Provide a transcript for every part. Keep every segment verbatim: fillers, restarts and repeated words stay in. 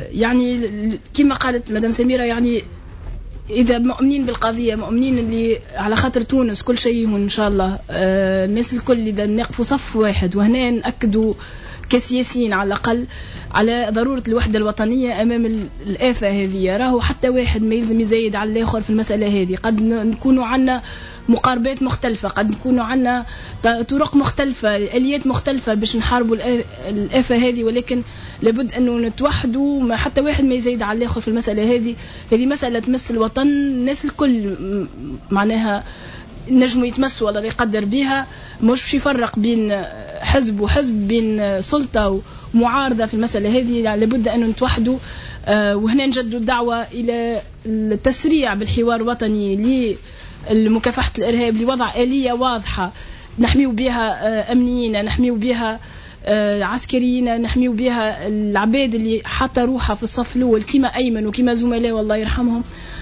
يعني كما قالت مدام سميرة، يعني إذا مؤمنين بالقضية، مؤمنين اللي على خاطر تونس كل شيء إن شاء الله، الناس الكل إذا نقفوا صف واحد، وهنا نأكدوا كسياسيين على الأقل على ضرورة الوحدة الوطنية أمام الآفة هذه. راهو حتى واحد ما يلزم يزايد على الآخر في المسألة هذه. قد نكونوا عنا مقاربات مختلفة، قد نكونوا عنا طرق مختلفة، آليات مختلفة باش نحاربوا الآفة هذه، ولكن لابد أنه نتوحدوا، ما حتى واحد ما يزايد على الآخر في المسألة هذه. هذه مسألة تمس الوطن، الناس الكل معناها نجموا يتمسوا ولا يقدر بها، مش باش يفرق بين حزب وحزب، بين سلطة ومعارضة في المسألة هذه. يعني لابد أن نتوحدوا. آه وهنا نجدوا الدعوة إلى التسريع بالحوار الوطني لمكافحة الإرهاب، لوضع آلية واضحة نحميو بها آه أمنيين، نحميو بها آه عسكريين، نحميو بها العباد اللي حتى روحها في الصف الأول كما أيمن وكما زملاء والله يرحمهم.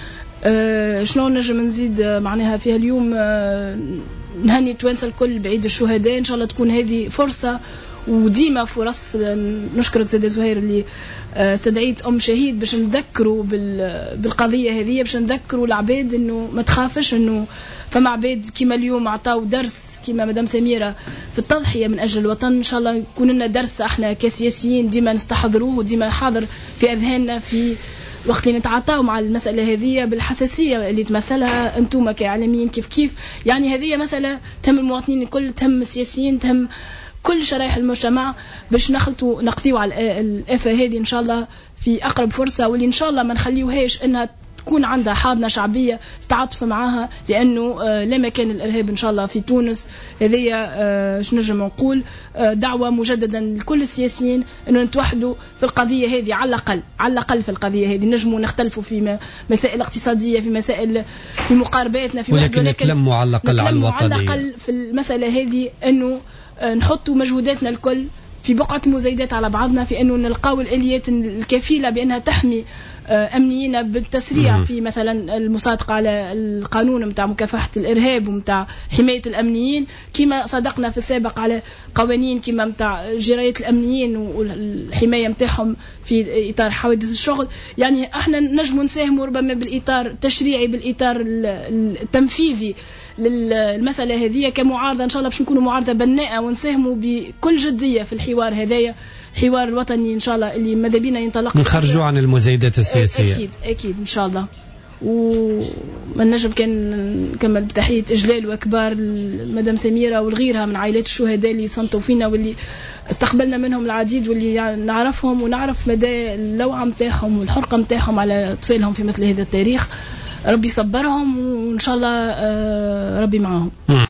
أه شنو نجم نزيد معناها فيها اليوم؟ أه نهني توانسة الكل بعيد الشهداء، إن شاء الله تكون هذه فرصة وديما فرص. نشكرك زيد زهير اللي أه استدعيت أم شهيد باش نذكروا بالقضية هذه، باش نذكروا العباد إنه ما تخافش، إنه فما عباد كما اليوم عطاو درس كما مدام سميرة في التضحية من أجل الوطن. إن شاء الله يكون لنا درس احنا كسياسيين ديما نستحضروه وديما حاضر في أذهاننا في وقت اللي نتعاطاو مع المسألة هذه بالحساسية اللي تمثلها أنتم كإعلاميين. كيف كيف يعني هذه مسألة تهم المواطنين الكل، تهم السياسيين، تهم كل شرائح المجتمع، باش نخلطوا نقضيوا على الآفة هذه إن شاء الله في أقرب فرصة، واللي إن شاء الله ما نخليوهاش إنها تكون عندها حاضنة شعبية تتعاطف معها، لأنه لا مكان الإرهاب إن شاء الله في تونس. هذه شو نجم نقول دعوة مجددا لكل السياسيين إنه نتوحدوا في القضية هذه، على الأقل على الأقل في القضية هذه. نجموا نختلفوا في مسائل اقتصادية، في مسائل في مقارباتنا في، ولكن نتلموا على الأقل على الوطنية، على الأقل في المسألة هذه، إنه نحطوا مجهوداتنا الكل في بقعة مزايدات على بعضنا، في أنه نلقاو الآليات الكفيلة بأنها تحمي أمنيين بالتسريع في مثلا المصادقة على القانون متاع مكافحة الإرهاب ومتاع حماية الأمنيين، كما صدقنا في السابق على قوانين كما متاع جراية الأمنيين والحماية متاعهم في إطار حوادث الشغل. يعني احنا نجم نساهموا ربما بالإطار التشريعي، بالإطار التنفيذي للمسألة هذه كمعارضة. إن شاء الله باش نكونوا معارضة بناءة ونساهموا بكل جدية في الحوار هذايا، الحوار الوطني إن شاء الله اللي ماذا بينا ينطلق، نخرجوا عن المزايدات السياسية. أكيد أكيد إن شاء الله. ومن نجم كان نكمل بتحية إجلال وأكبار مدام سميرة وغيرها من عائلات الشهداء اللي صنتوا فينا واللي استقبلنا منهم العديد، واللي يعني نعرفهم ونعرف مدى اللوعة متاعهم والحرقة متاعهم على أطفالهم في مثل هذا التاريخ. ربي يصبرهم وإن شاء الله ربي معهم.